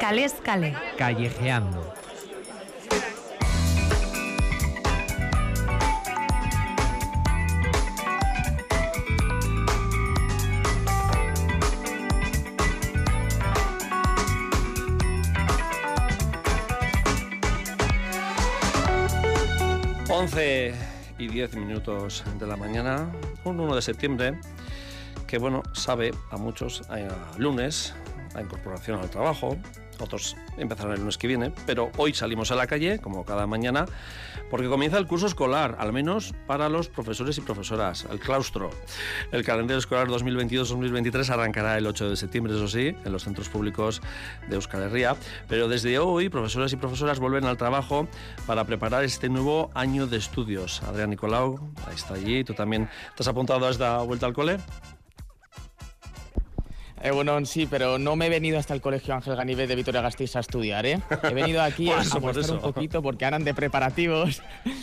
Calés Calé. Callejeando. Once y 10 minutos de la mañana, un 1 de septiembre, que bueno, sabe a muchos a lunes, a incorporación al trabajo, otros empezarán el lunes que viene, pero hoy salimos a la calle, como cada mañana, porque comienza el curso escolar, al menos para los profesores y profesoras, el claustro. El calendario escolar 2022-2023 arrancará el 8 de septiembre, eso sí, en los centros públicos de Euskal Herria, pero desde hoy, profesores y profesoras vuelven al trabajo para preparar este nuevo año de estudios. Adrián Nicolau está allí, ¿tú también te has apuntado a esta vuelta al cole? Bueno, sí, pero no me he venido hasta el Colegio Ángel Ganivet de Vitoria-Gasteiz a estudiar, ¿eh? He venido aquí a mostrar un poquito porque andan de preparativos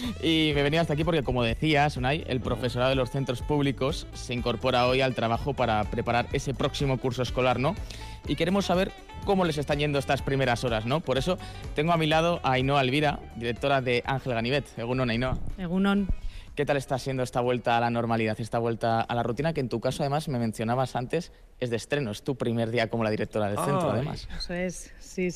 y me he venido hasta aquí porque, como decías, Unai, el profesorado de los centros públicos se incorpora hoy al trabajo para preparar ese próximo curso escolar, ¿no? Y queremos saber cómo les están yendo estas primeras horas, ¿no? Por eso tengo a mi lado a Ainhoa Elvira, directora de Ángel Ganivet. Egunon, Ainhoa. Egunon. ¿Qué tal está siendo esta vuelta a la normalidad, esta vuelta a la rutina, que en tu caso, además, me mencionabas antes, es de estreno, es tu primer día como la directora del centro, además? Eso es, sí.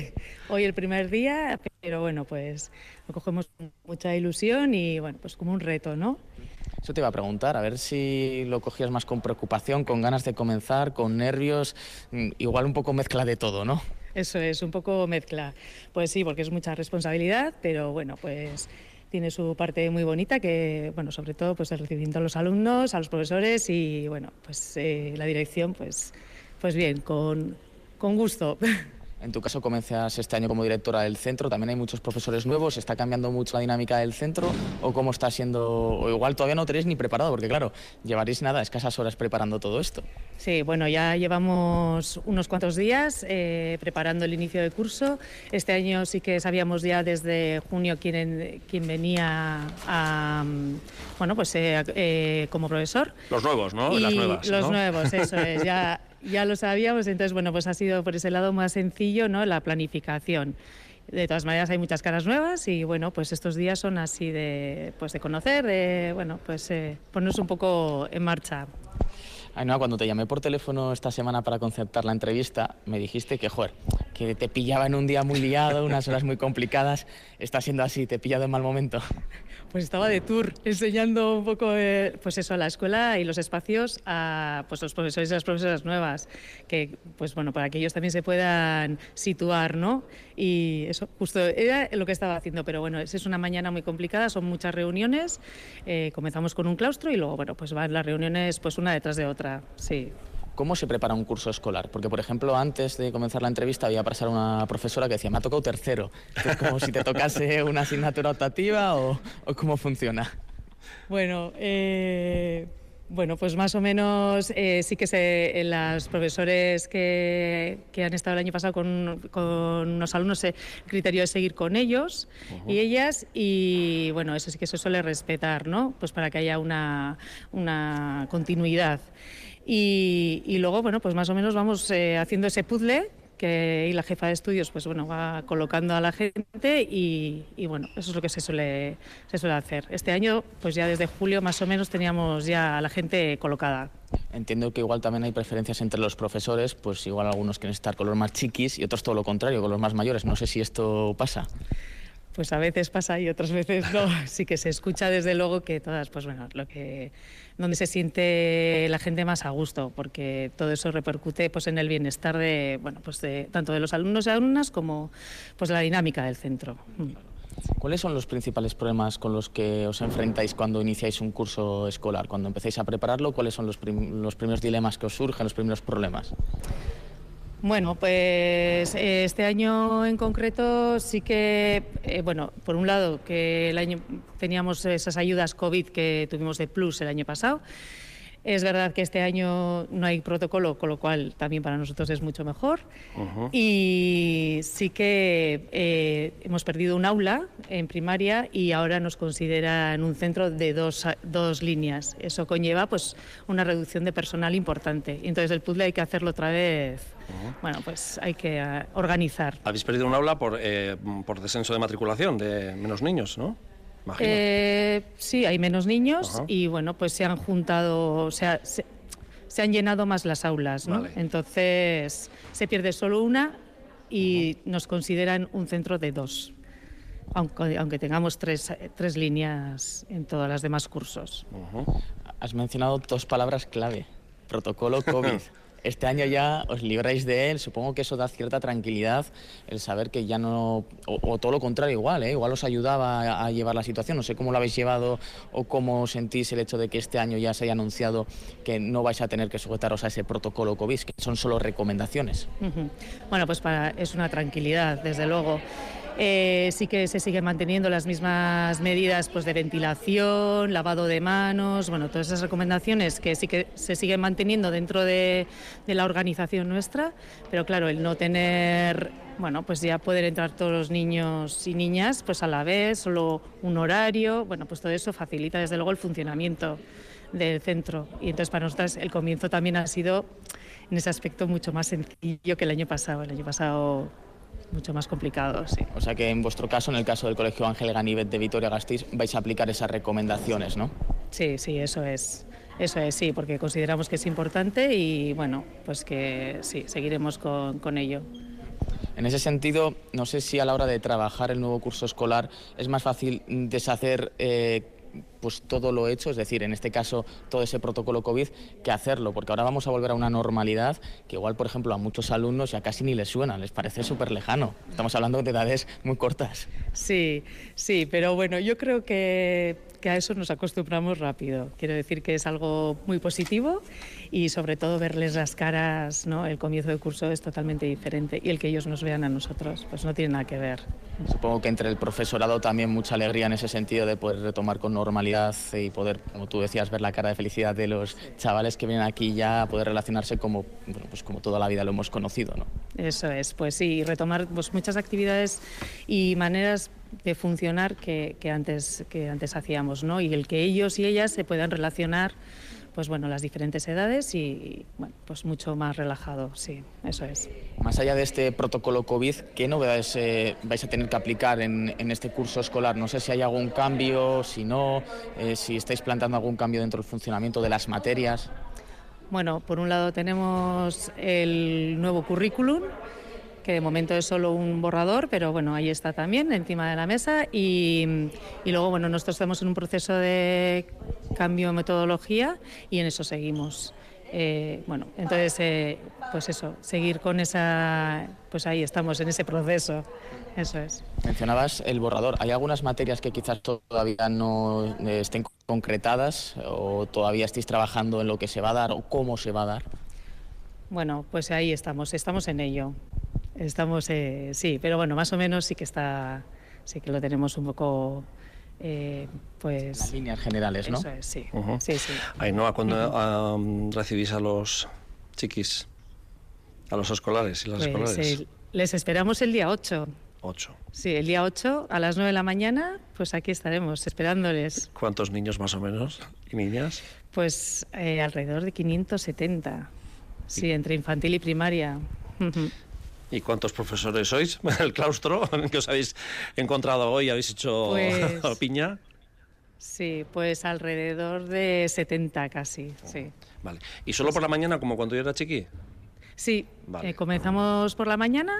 Hoy el primer día, pero bueno, pues lo cogemos con mucha ilusión y bueno, pues como un reto, ¿no? Eso te iba a preguntar, a ver si lo cogías más con preocupación, con ganas de comenzar, con nervios, igual un poco mezcla de todo, ¿no? Eso es, un poco mezcla. Pues sí, porque es mucha responsabilidad, pero bueno, pues tiene su parte muy bonita, que, bueno, sobre todo pues el recibimiento a los alumnos, a los profesores y, bueno, pues la dirección, pues bien, con gusto. En tu caso comienzas este año como directora del centro, también hay muchos profesores nuevos, ¿está cambiando mucho la dinámica del centro o cómo está siendo? O igual todavía no tenéis ni preparado, porque claro, llevaréis escasas horas preparando todo esto. Sí, bueno, ya llevamos unos cuantos días preparando el inicio del curso. Este año sí que sabíamos ya desde junio quién venía a, bueno, pues como profesor. Los nuevos, ¿no? Y las nuevas, los ¿no? nuevos, eso es, ya lo sabíamos, entonces bueno, pues ha sido por ese lado más sencillo, ¿no? La planificación. De todas maneras hay muchas caras nuevas y bueno, pues estos días son así de conocer, de bueno, pues ponernos un poco en marcha. Ainhoa, cuando te llamé por teléfono esta semana para concertar la entrevista, me dijiste que, que te pillaba en un día muy liado, unas horas muy complicadas. ¿Está siendo así? ¿Te he pillado en mal momento? Pues estaba de tour, enseñando un poco, pues eso, a la escuela y los espacios a pues los profesores y las profesoras nuevas, que, pues bueno, para que ellos también se puedan situar, ¿no? Y eso, justo era lo que estaba haciendo, pero bueno, es una mañana muy complicada, son muchas reuniones, comenzamos con un claustro y luego, bueno, pues van las reuniones pues una detrás de otra, sí. ¿Cómo se prepara un curso escolar? Porque, por ejemplo, antes de comenzar la entrevista había pasado una profesora que decía, me ha tocado tercero. ¿Es como si te tocase una asignatura optativa o cómo funciona? Bueno, pues más o menos sí que los profesores que han estado el año pasado con unos alumnos, el criterio es seguir con ellos y ellas, y bueno, eso sí que se suele respetar, ¿no? Pues para que haya una continuidad. Y luego, bueno, pues más o menos vamos haciendo ese puzzle que y la jefa de estudios, pues bueno, va colocando a la gente y bueno, eso es lo que se suele hacer. Este año, pues ya desde julio más o menos teníamos ya a la gente colocada. Entiendo que igual también hay preferencias entre los profesores, pues igual algunos quieren estar con los más chiquis y otros todo lo contrario, con los más mayores. No sé si esto pasa. Pues a veces pasa y otras veces no. Sí que se escucha desde luego que todas, pues bueno, donde se siente la gente más a gusto, porque todo eso repercute pues en el bienestar de, bueno, pues tanto de los alumnos y alumnas como pues la dinámica del centro. ¿Cuáles son los principales problemas con los que os enfrentáis cuando iniciáis un curso escolar? Cuando empecéis a prepararlo, ¿cuáles son los primeros dilemas que os surgen, los primeros problemas? Bueno, pues este año en concreto sí que, bueno, por un lado que el año teníamos esas ayudas COVID que tuvimos de Plus el año pasado, Es verdad que este año no hay protocolo, con lo cual también para nosotros es mucho mejor. Y sí que hemos perdido un aula en primaria y ahora nos consideran un centro de dos líneas. Eso conlleva pues una reducción de personal importante. Y entonces el puzzle hay que hacerlo otra vez. Bueno, pues hay que organizar. Habéis perdido un aula por descenso de matriculación, de menos niños, ¿no? Sí, hay menos niños y bueno, pues se han juntado, se han llenado más las aulas, ¿no? Vale. Entonces se pierde solo una y nos consideran un centro de dos, aunque tengamos tres líneas en todas las demás cursos. Has mencionado dos palabras clave: protocolo COVID. Este año ya os libráis de él, supongo que eso da cierta tranquilidad, el saber que ya no, o todo lo contrario igual, igual os ayudaba a llevar la situación, no sé cómo lo habéis llevado o cómo sentís el hecho de que este año ya se haya anunciado que no vais a tener que sujetaros a ese protocolo COVID, que son solo recomendaciones. Bueno, pues es una tranquilidad, desde luego. Sí que se siguen manteniendo las mismas medidas pues, de ventilación, lavado de manos, bueno, todas esas recomendaciones que sí que se siguen manteniendo dentro de la organización nuestra, pero claro, el no tener, bueno, pues ya poder entrar todos los niños y niñas pues a la vez, solo un horario, bueno, pues todo eso facilita desde luego el funcionamiento del centro y entonces para nosotras el comienzo también ha sido en ese aspecto mucho más sencillo que el año pasado mucho más complicado, sí. O sea que en vuestro caso, en el caso del Colegio Ángel Ganivet de Vitoria-Gasteiz, vais a aplicar esas recomendaciones, ¿no? Sí, eso es, sí, porque consideramos que es importante y bueno, pues que sí, seguiremos con ello. En ese sentido, no sé si a la hora de trabajar el nuevo curso escolar es más fácil deshacer pues todo lo hecho, es decir, en este caso todo ese protocolo COVID, que hacerlo, porque ahora vamos a volver a una normalidad que igual, por ejemplo, a muchos alumnos ya casi ni les suena, les parece súper lejano. Estamos hablando de edades muy cortas. Sí, pero bueno, yo creo que a eso nos acostumbramos rápido. Quiero decir que es algo muy positivo y sobre todo verles las caras, ¿no? El comienzo del curso es totalmente diferente y el que ellos nos vean a nosotros, pues no tiene nada que ver. Supongo que entre el profesorado también mucha alegría en ese sentido de poder retomar con normalidad y poder, como tú decías, ver la cara de felicidad de los chavales que vienen aquí ya a poder relacionarse como, bueno, pues como toda la vida lo hemos conocido, ¿no? Eso es, pues sí, retomar pues muchas actividades y maneras de funcionar que antes hacíamos, ¿no? Y el que ellos y ellas se puedan relacionar, pues bueno, las diferentes edades y bueno, pues mucho más relajado, sí, eso es. Más allá de este protocolo COVID, ¿qué novedades vais a tener que aplicar en este curso escolar? No sé si hay algún cambio, si no, si estáis planteando algún cambio dentro del funcionamiento de las materias. Bueno, por un lado tenemos el nuevo currículum, que de momento es solo un borrador, pero bueno, ahí está también, encima de la mesa. Y luego, bueno, nosotros estamos en un proceso de cambio de metodología y en eso seguimos. Bueno, entonces, pues eso, seguir con esa... Pues ahí estamos, en ese proceso, eso es. Mencionabas el borrador. ¿Hay algunas materias que quizás todavía no estén concretadas o todavía estéis trabajando en lo que se va a dar o cómo se va a dar? Bueno, pues ahí estamos en ello. Estamos, sí, pero bueno, más o menos sí que lo tenemos un poco, pues... Las líneas generales, ¿no? Eso es, sí. Sí. Ainhoa, ¿cuándo recibís a los chiquis, a los escolares y las escolares? Les esperamos el día 8. 8. Sí, el día 8 a las 9 de la mañana, pues aquí estaremos esperándoles. ¿Cuántos niños más o menos y niñas? Pues alrededor de 570, sí, entre infantil y primaria. ¿Y cuántos profesores sois? ¿El claustro que os habéis encontrado hoy? ¿Habéis hecho piña? Sí, pues alrededor de 70 casi, sí. Vale. ¿Y solo por la mañana, como cuando yo era chiqui? Sí, vale. Comenzamos por la mañana,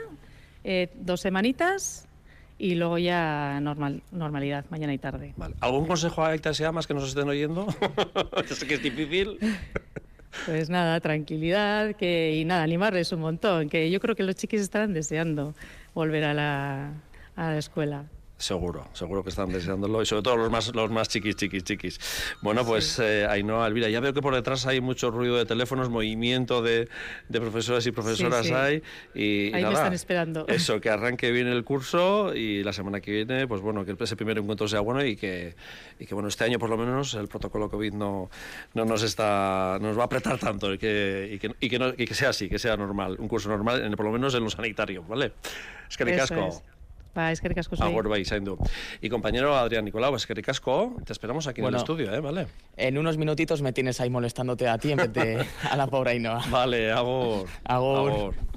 2 semanitas y luego ya normalidad, mañana y tarde. Vale. ¿Algún consejo a Aitas y Amas que nos estén oyendo? Yo sé que es difícil. Pues nada, tranquilidad y nada, animarles un montón, que yo creo que los chiquis estarán deseando volver a la escuela. Seguro que están deseándolo, y sobre todo los más chiquis. Bueno, pues sí. Ainhoa, Elvira, ya veo que por detrás hay mucho ruido de teléfonos, movimiento de profesores y profesoras hay. Y ahí nada, me están esperando. Eso, que arranque bien el curso y la semana que viene, pues bueno, que ese primer encuentro sea bueno y que bueno, este año por lo menos el protocolo COVID no nos va a apretar tanto y que sea así, que sea normal, un curso normal, por lo menos en lo sanitario, ¿vale? Eskerrik asko. Eskerrik asko. Agur bai, zaindu. Y compañero Adrián Nicolau, eskerrik asko, te esperamos aquí en el estudio, ¿vale? En unos minutitos me tienes ahí molestándote a ti en vez de a la pobre Ainhoa. Vale, agur. Agur.